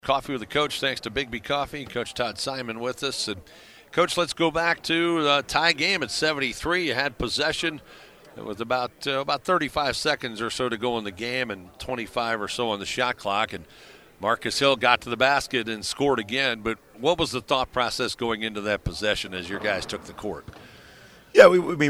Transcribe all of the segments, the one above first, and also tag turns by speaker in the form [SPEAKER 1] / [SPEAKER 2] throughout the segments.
[SPEAKER 1] Coffee with the Coach, thanks to Bigby Coffee. Coach Todd Simon with us. And Coach, let's go back to the tie game at 73. You had possession. It was about 35 seconds or so to go in the game and 25 or so on the shot clock. And Marcus Hill got to the basket and scored again. But what was the thought process going into that possession as your guys took the court?
[SPEAKER 2] Yeah,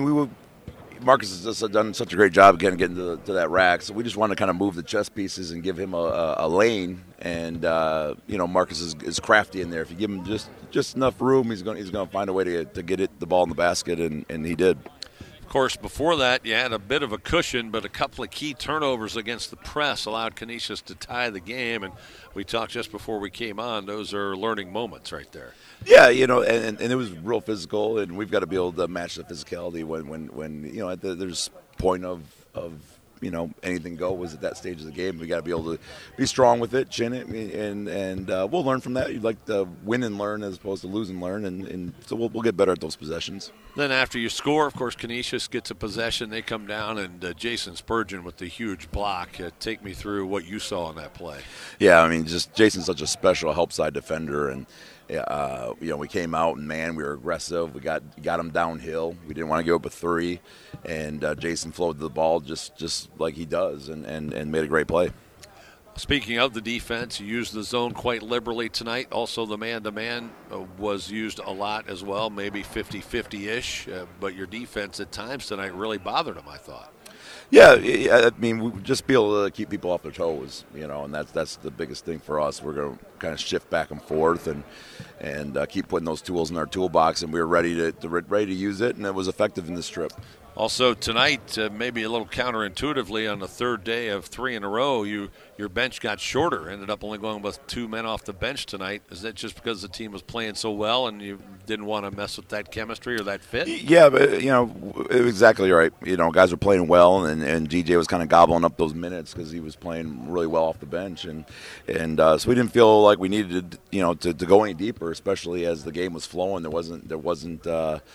[SPEAKER 2] Marcus has done such a great job getting to that rack, so we just wanted to kind of move the chess pieces and give him a lane. And Marcus is crafty in there. If you give him just enough room, he's going to find a way to get the ball in the basket, and he did.
[SPEAKER 1] Of course, before that, you had a bit of a cushion, but a couple of key turnovers against the press allowed Canisius to tie the game. And we talked just before we came on; those are learning moments right there.
[SPEAKER 2] Yeah, and it was real physical, and we've got to be able to match the physicality when there's point of anything go was at that stage of the game. We got to be able to be strong with it, chin it, and we'll learn from that. You'd like to win and learn as opposed to lose and learn, and so we'll get better at those possessions.
[SPEAKER 1] Then after you score, of course, Canisius gets a possession. They come down, and Jason Spurgeon with the huge block. Take me through what you saw in that play.
[SPEAKER 2] Yeah, just Jason's such a special help side defender, and we came out and we were aggressive. We got him downhill. We didn't want to give up a three, and Jason flowed the ball just like he does, and made a great play.
[SPEAKER 1] Speaking of the defense, you used the zone quite liberally tonight. Also, the man-to-man was used a lot as well, maybe 50-50-ish. But your defense at times tonight really bothered him, I thought.
[SPEAKER 2] Yeah, we just be able to keep people off their toes, and that's the biggest thing for us. We're going to kind of shift back and forth and keep putting those tools in our toolbox, and we were ready to use it, and it was effective in this trip.
[SPEAKER 1] Also tonight, maybe a little counterintuitively, on the third day of three in a row, your bench got shorter. Ended up only going with two men off the bench tonight. Is that just because the team was playing so well and you didn't want to mess with that chemistry or that fit?
[SPEAKER 2] Yeah, but exactly right. Guys were playing well, and DJ was kind of gobbling up those minutes because he was playing really well off the bench, and so we didn't feel like we needed to go any deeper, especially as the game was flowing. There wasn't.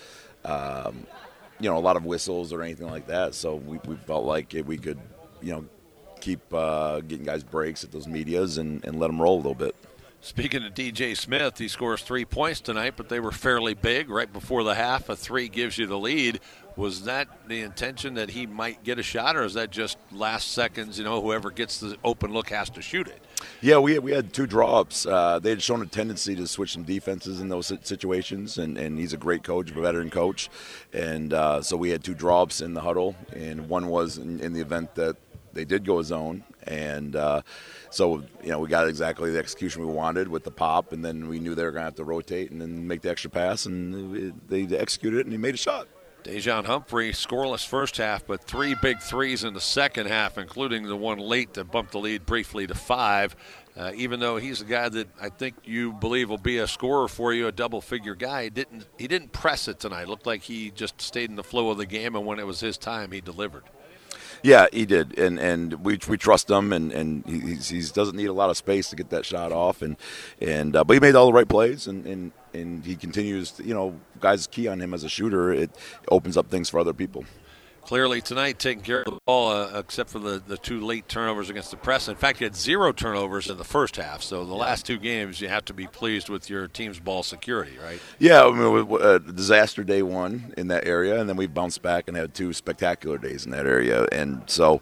[SPEAKER 2] A lot of whistles or anything like that. So we felt like we could, keep getting guys breaks at those medias and let them roll a little bit.
[SPEAKER 1] Speaking of DJ Smith, he scores 3 points tonight, but they were fairly big right before the half. A three gives you the lead. Was that the intention that he might get a shot, or is that just last seconds, whoever gets the open look has to shoot it?
[SPEAKER 2] Yeah, we had two draw-ups. They had shown a tendency to switch some defenses in those situations, and he's a great coach, a veteran coach. And so we had two draw-ups in the huddle, and one was in the event that they did go a zone. And so we got exactly the execution we wanted with the pop, and then we knew they were going to have to rotate and then make the extra pass, and they executed it, and he made a shot.
[SPEAKER 1] Dejon Humphrey, scoreless first half, but three big threes in the second half, including the one late that bumped the lead briefly to 5. Even though he's a guy that I think you believe will be a scorer for you, a double-figure guy, he didn't press it tonight. It looked like he just stayed in the flow of the game, and when it was his time, he delivered.
[SPEAKER 2] Yeah, he did, and we trust him, and he doesn't need a lot of space to get that shot off, but he made all the right plays, and he continues to, guys key on him as a shooter. It opens up things for other people.
[SPEAKER 1] Clearly tonight taking care of the ball, except for the two late turnovers against the press. In fact, you had 0 turnovers in the first half. So the last two games, you have to be pleased with your team's ball security, right?
[SPEAKER 2] Yeah, disaster day one in that area, and then we bounced back and had 2 spectacular days in that area. And so,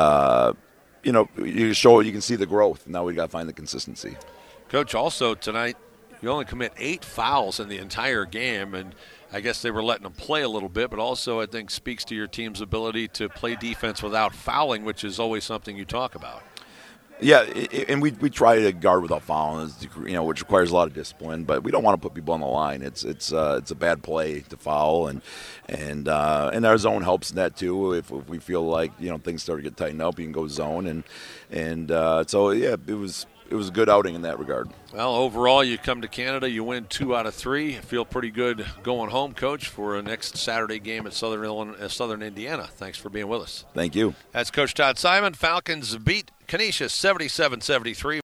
[SPEAKER 2] you can see the growth. Now we got to find the consistency.
[SPEAKER 1] Coach, also tonight, you only commit 8 fouls in the entire game, and I guess they were letting them play a little bit, but also I think speaks to your team's ability to play defense without fouling, which is always something you talk about.
[SPEAKER 2] Yeah, and we try to guard without fouling, which requires a lot of discipline, but we don't want to put people on the line. It's a bad play to foul, and our zone helps in that too. If we feel like things start to get tightened up, you can go zone, and so yeah, it was a good outing in that regard.
[SPEAKER 1] Well, overall, you come to Canada, you win 2 out of 3. Feel pretty good going home, Coach, for a next Saturday game at Southern Indiana. Thanks for being with us.
[SPEAKER 2] Thank you.
[SPEAKER 1] That's Coach Todd Simon. Falcons beat Canisius 77-73.